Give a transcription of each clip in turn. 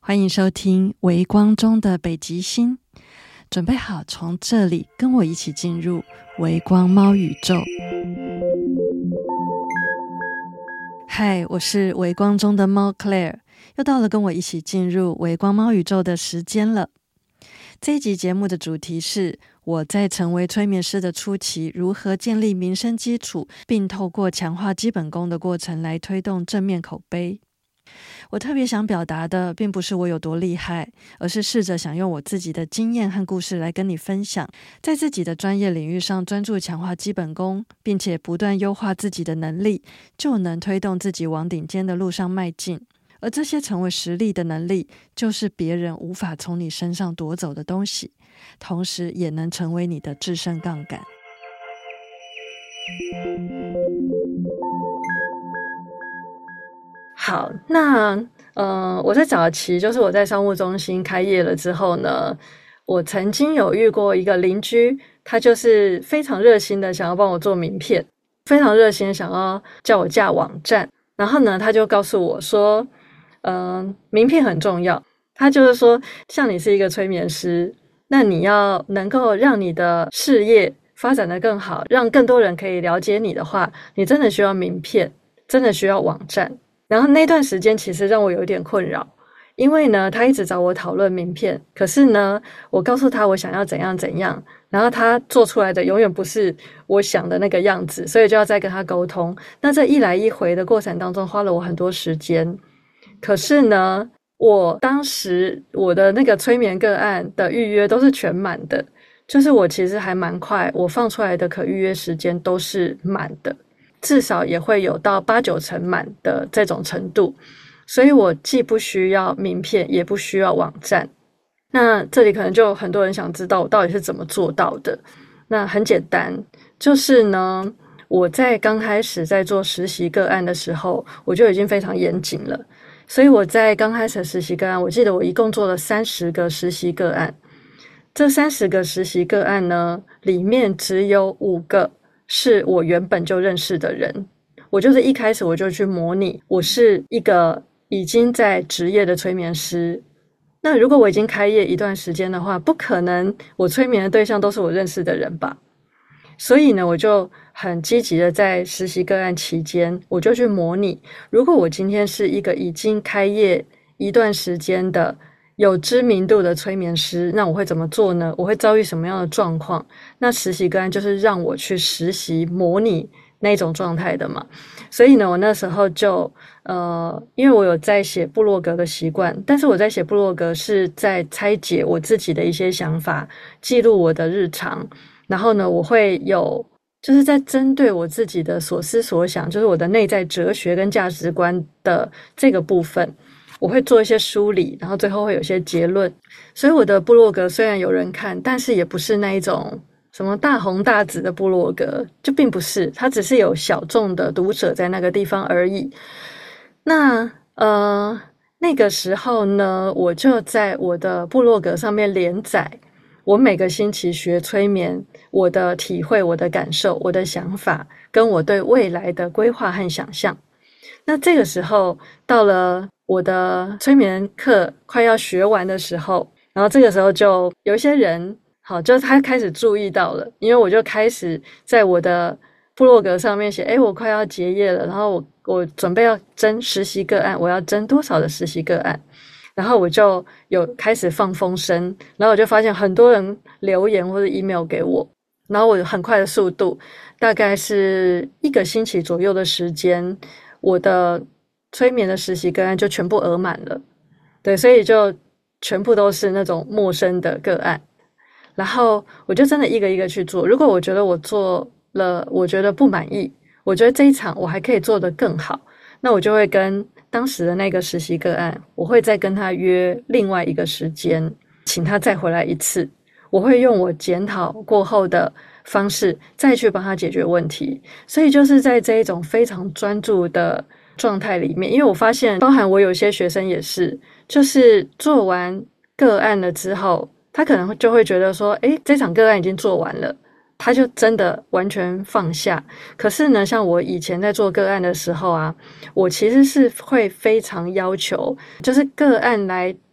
欢迎收听微光中的北极星，准备好从这里跟我一起进入微光猫宇宙。嗨，我是微光中的猫 Claire， 又到了跟我一起进入微光猫宇宙的时间了。这一集节目的主题是我在成为催眠师的初期如何建立民生基础，并透过强化基本功的过程来推动正面口碑。我特别想表达的并不是我有多厉害，而是试着想用我自己的经验和故事来跟你分享，在自己的专业领域上专注强化基本功，并且不断优化自己的能力，就能推动自己往顶尖的路上迈进。而这些成为实力的能力，就是别人无法从你身上夺走的东西，同时也能成为你的制胜杠杆。好，那我在早期就是我在商务中心开业了之后呢，我曾经有遇过一个邻居，他就是非常热心的想要帮我做名片，非常热心想要叫我架网站，然后呢他就告诉我说名片很重要，他就是说像你是一个催眠师，那你要能够让你的事业发展得更好，让更多人可以了解你的话，你真的需要名片，真的需要网站。然后那段时间其实让我有点困扰，因为呢他一直找我讨论名片，可是呢我告诉他我想要怎样怎样，然后他做出来的永远不是我想的那个样子，所以就要再跟他沟通。那这一来一回的过程当中花了我很多时间，可是呢我当时我的那个催眠个案的预约都是全满的，就是我其实还蛮快，我放出来的可预约时间都是满的，至少也会有到8-9成满的这种程度，所以我既不需要名片，也不需要网站。那这里可能就很多人想知道我到底是怎么做到的。那很简单，就是呢，我在刚开始在做实习个案的时候，我就已经非常严谨了。所以我在刚开始的实习个案，我记得我一共做了30个实习个案。这30个实习个案呢，里面只有5个是我原本就认识的人，我就是一开始我就去模拟我是一个已经在职业的催眠师。那如果我已经开业一段时间的话，不可能我催眠的对象都是我认识的人吧。所以呢我就很积极的在实习个案期间，我就去模拟，如果我今天是一个已经开业一段时间的有知名度的催眠师，那我会怎么做呢？我会遭遇什么样的状况？那实习个案就是让我去实习模拟那种状态的嘛。所以呢我那时候就因为我有在写部落格的习惯，但是我在写部落格是在拆解我自己的一些想法，记录我的日常，然后呢我会有就是在针对我自己的所思所想，就是我的内在哲学跟价值观的这个部分，我会做一些梳理，然后最后会有一些结论。所以我的部落格虽然有人看，但是也不是那一种什么大红大紫的部落格，就并不是，它只是有小众的读者在那个地方而已。那那个时候呢，我就在我的部落格上面连载我每个星期学催眠，我的体会，我的感受，我的想法，跟我对未来的规划和想象。那这个时候到了我的催眠课快要学完的时候，然后这个时候就有一些人好，就是他开始注意到了，因为我就开始在我的部落格上面写我快要结业了，然后我准备要征实习个案，我要征多少的实习个案，然后我就有开始放风声，然后我就发现很多人留言或者 email 给我，然后我有很快的速度，大概是1个星期左右的时间，我的催眠的实习个案就全部额满了。对，所以就全部都是那种陌生的个案，然后我就真的一个一个去做。如果我觉得我做了我觉得不满意，我觉得这一场我还可以做得更好，那我就会跟当时的那个实习个案，我会再跟他约另外一个时间，请他再回来一次，我会用我检讨过后的方式再去帮他解决问题。所以就是在这一种非常专注的状态里面，因为我发现包含我有些学生也是，就是做完个案了之后，他可能就会觉得说这场个案已经做完了，他就真的完全放下。可是呢像我以前在做个案的时候啊，我其实是会非常要求就是个案来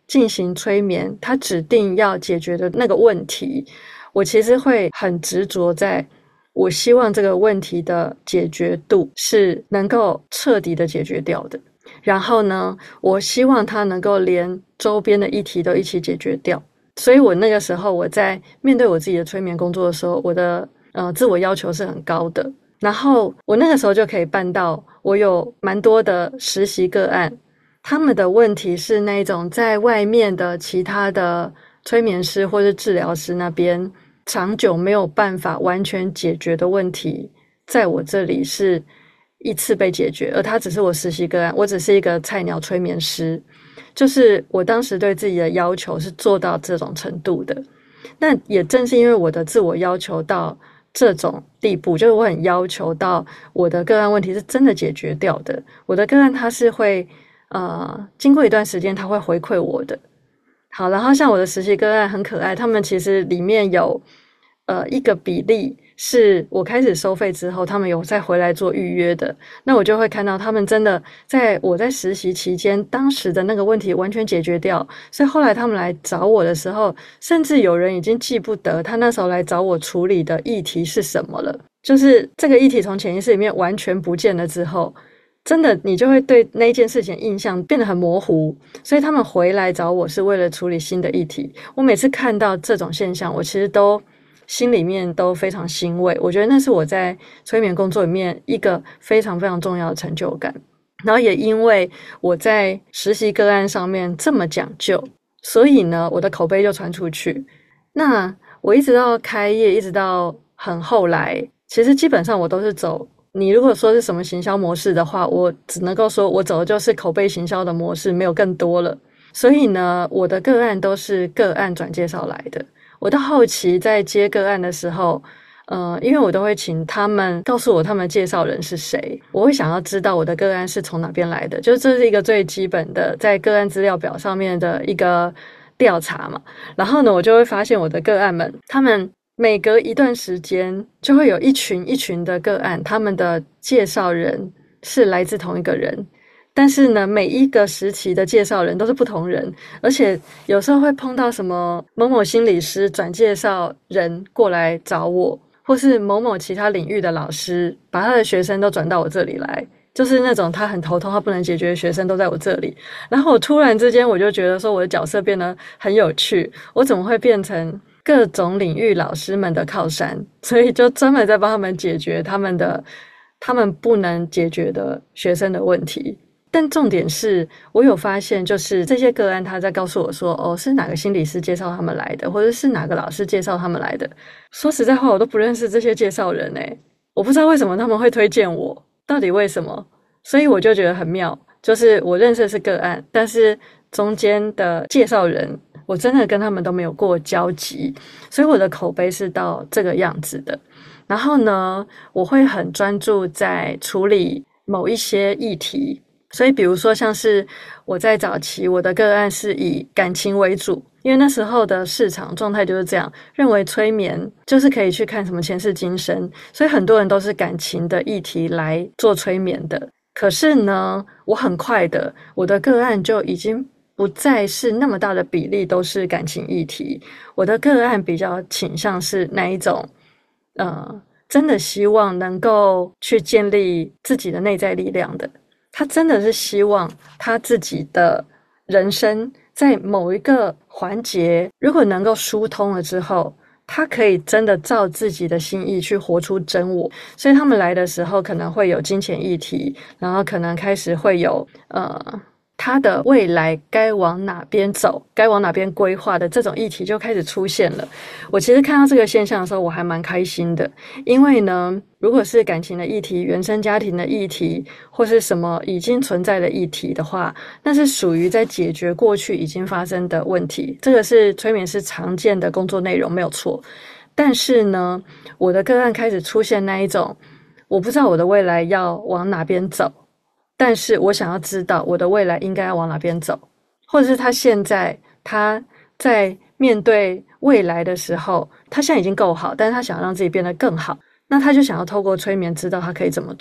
进行催眠，他指定要解决的那个问题，我其实会很执着在我希望这个问题的解决度是能够彻底的解决掉的，然后呢，我希望它能够连周边的议题都一起解决掉。所以我那个时候我在面对我自己的催眠工作的时候，我的自我要求是很高的。然后我那个时候就可以办到，我有蛮多的实习个案，他们的问题是那种在外面的其他的催眠师或是治疗师那边长久没有办法完全解决的问题，在我这里是一次被解决，而他只是我实习个案，我只是一个菜鸟催眠师，就是我当时对自己的要求是做到这种程度的。那也正是因为我的自我要求到这种地步，就是我很要求到我的个案问题是真的解决掉的，我的个案他是会经过一段时间他会回馈我的。好，然后像我的实习个案很可爱，他们其实里面有一个比例是我开始收费之后他们有再回来做预约的，那我就会看到他们真的在我在实习期间当时的那个问题完全解决掉，所以后来他们来找我的时候，甚至有人已经记不得他那时候来找我处理的议题是什么了，就是这个议题从潜意识里面完全不见了之后，真的你就会对那件事情印象变得很模糊，所以他们回来找我是为了处理新的议题。我每次看到这种现象，我其实都心里面都非常欣慰，我觉得那是我在催眠工作里面一个非常非常重要的成就感。然后也因为我在实习个案上面这么讲究，所以呢我的口碑就传出去。那我一直到开业，一直到很后来，其实基本上我都是走，你如果说是什么行销模式的话，我只能够说我走的就是口碑行销的模式，没有更多了。所以呢我的个案都是个案转介绍来的。我到后期在接个案的时候，因为我都会请他们告诉我他们介绍人是谁，我会想要知道我的个案是从哪边来的，就是这是一个最基本的在个案资料表上面的一个调查嘛。然后呢我就会发现我的个案们，他们每隔一段时间就会有一群一群的个案，他们的介绍人是来自同一个人，但是呢每一个时期的介绍人都是不同人，而且有时候会碰到什么某某心理师转介绍人过来找我，或是某某其他领域的老师把他的学生都转到我这里来，就是那种他很头痛他不能解决的学生都在我这里。然后我突然之间我就觉得说我的角色变得很有趣，我怎么会变成各种领域老师们的靠山，所以就专门在帮他们解决他们不能解决的学生的问题。但重点是我有发现，就是这些个案他在告诉我说是哪个心理师介绍他们来的，或者是哪个老师介绍他们来的。说实在话我都不认识这些介绍人我不知道为什么他们会推荐我，到底为什么？所以我就觉得很妙，就是我认识的是个案，但是中间的介绍人我真的跟他们都没有过交集，所以我的口碑是到这个样子的。然后呢我会很专注在处理某一些议题，所以比如说像是我在早期我的个案是以感情为主，因为那时候的市场状态就是这样，认为催眠就是可以去看什么前世今生，所以很多人都是感情的议题来做催眠的。可是呢我很快的我的个案就已经不再是那么大的比例都是感情议题，我的个案比较倾向是那一种真的希望能够去建立自己的内在力量的，他真的是希望他自己的人生在某一个环节如果能够疏通了之后，他可以真的照自己的心意去活出真我。所以他们来的时候可能会有金钱议题，然后可能开始会有他的未来该往哪边走，该往哪边规划的这种议题就开始出现了。我其实看到这个现象的时候我还蛮开心的，因为呢如果是感情的议题、原生家庭的议题，或是什么已经存在的议题的话，那是属于在解决过去已经发生的问题，这个是催眠师常见的工作内容，没有错。但是呢我的个案开始出现那一种我不知道我的未来要往哪边走，但是我想要知道我的未来应该要往哪边走，或者是他在面对未来的时候，他现在已经够好，但是他想要让自己变得更好，那他就想要透过催眠知道他可以怎么做。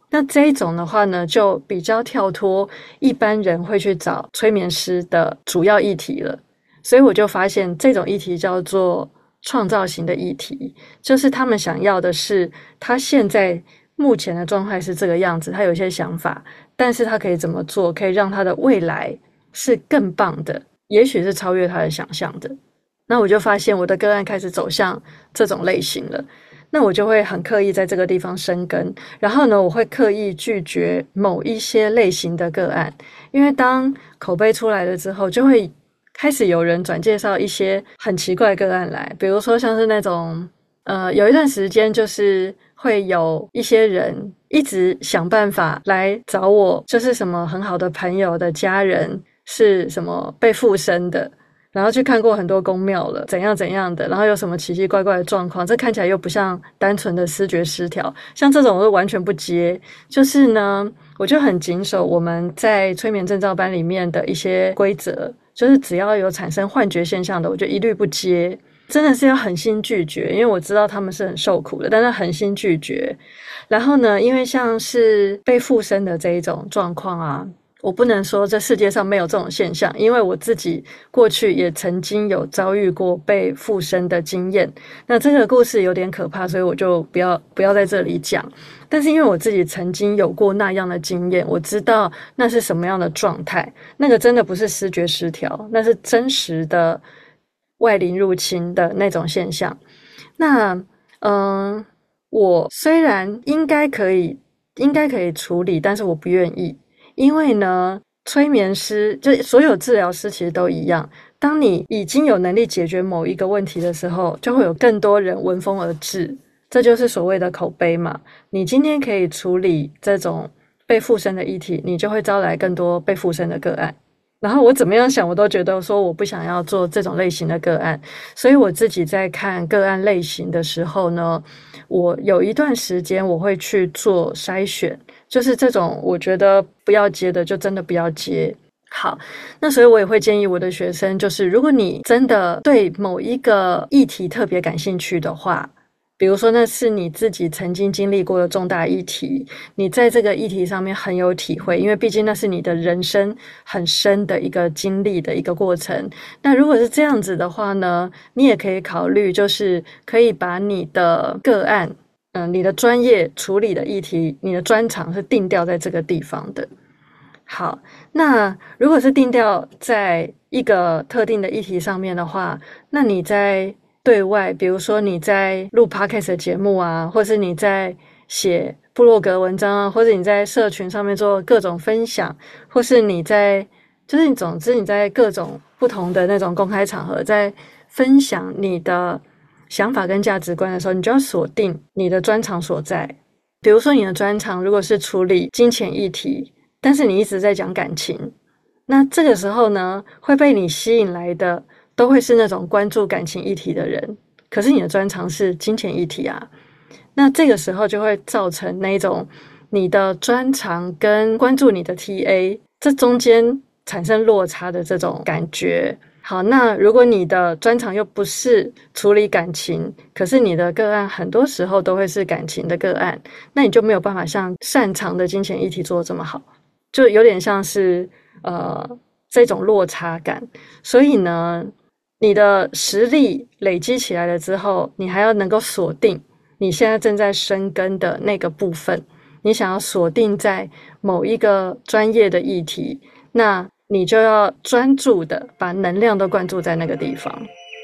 那这一种的话呢，就比较跳脱一般人会去找催眠师的主要议题了。所以我就发现这种议题叫做创造型的议题，就是他们想要的是他现在目前的状态是这个样子，他有一些想法，但是他可以怎么做可以让他的未来是更棒的，也许是超越他的想象的。那我就发现我的个案开始走向这种类型了，那我就会很刻意在这个地方生根，然后呢，我会刻意拒绝某一些类型的个案，因为当口碑出来了之后，就会开始有人转介绍一些很奇怪的个案来，比如说像是那种有一段时间就是会有一些人一直想办法来找我，就是什么很好的朋友的家人是什么被附身的，然后去看过很多宫庙了，怎样怎样的，然后有什么奇奇怪怪的状况，这看起来又不像单纯的思觉失调，像这种我都完全不接。就是呢，我就很谨守我们在催眠证照班里面的一些规则，就是只要有产生幻觉现象的，我就一律不接。真的是要狠心拒绝，因为我知道他们是很受苦的，但是狠心拒绝。然后呢，因为像是被附身的这一种状况啊，我不能说这世界上没有这种现象，因为我自己过去也曾经有遭遇过被附身的经验。那这个故事有点可怕，所以我就不要在这里讲。但是因为我自己曾经有过那样的经验，我知道那是什么样的状态，那个真的不是思觉失调，那是真实的外灵入侵的那种现象。那我虽然应该可以处理，但是我不愿意，因为呢，催眠师就所有治疗师其实都一样，当你已经有能力解决某一个问题的时候，就会有更多人闻风而至，这就是所谓的口碑嘛。你今天可以处理这种被附身的议题，你就会招来更多被附身的个案。然后我怎么样想，我都觉得说我不想要做这种类型的个案，所以我自己在看个案类型的时候呢，我有一段时间我会去做筛选，就是这种我觉得不要接的就真的不要接。好，那所以我也会建议我的学生，就是如果你真的对某一个议题特别感兴趣的话，比如说那是你自己曾经经历过的重大议题，你在这个议题上面很有体会，因为毕竟那是你的人生很深的一个经历的一个过程。那如果是这样子的话呢，你也可以考虑就是可以把你的个案你的专业处理的议题，你的专长是定调在这个地方的。好，那如果是定调在一个特定的议题上面的话，那你在对外，比如说你在录 podcast 的节目啊，或是你在写部落格文章啊，或者你在社群上面做各种分享，或是你在就是总之你在各种不同的那种公开场合在分享你的想法跟价值观的时候，你就要锁定你的专长所在。比如说你的专长如果是处理金钱议题，但是你一直在讲感情，那这个时候呢，会被你吸引来的都会是那种关注感情议题的人，可是你的专长是金钱议题啊，那这个时候就会造成那种你的专长跟关注你的 TA 这中间产生落差的这种感觉。好，那如果你的专长又不是处理感情，可是你的个案很多时候都会是感情的个案，那你就没有办法像擅长的金钱议题做得这么好，就有点像是这种落差感。所以呢，你的实力累积起来了之后，你还要能够锁定你现在正在深耕的那个部分，你想要锁定在某一个专业的议题，那你就要专注的把能量都灌注在那个地方。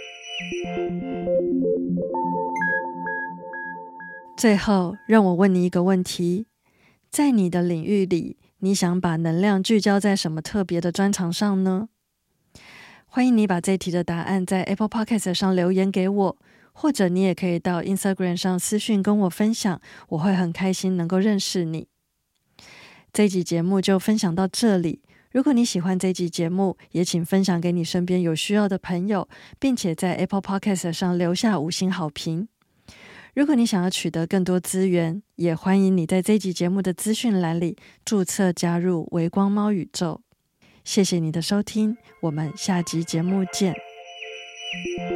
最后，让我问你一个问题，在你的领域里，你想把能量聚焦在什么特别的专长上呢？欢迎你把这题的答案在 Apple Podcast 上留言给我，或者你也可以到 Instagram 上私讯跟我分享，我会很开心能够认识你。这集节目就分享到这里，如果你喜欢这集节目，也请分享给你身边有需要的朋友，并且在 Apple Podcast 上留下5星好评。如果你想要取得更多资源，也欢迎你在这集节目的资讯栏里注册加入微光猫宇宙。谢谢你的收听，我们下集节目见。